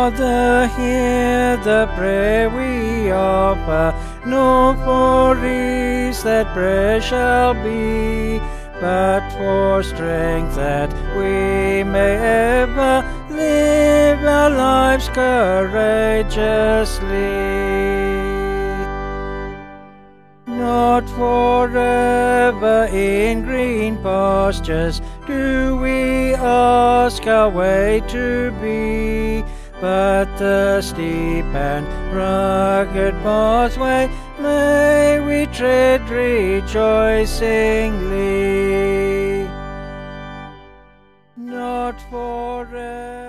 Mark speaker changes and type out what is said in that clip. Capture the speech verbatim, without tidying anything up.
Speaker 1: Father, hear the prayer we offer, nor for ease that prayer shall be, but for strength that we may ever live our lives courageously. Not forever in green pastures do we ask our way to be, but the steep and rugged pathway may we tread rejoicingly. Not forever.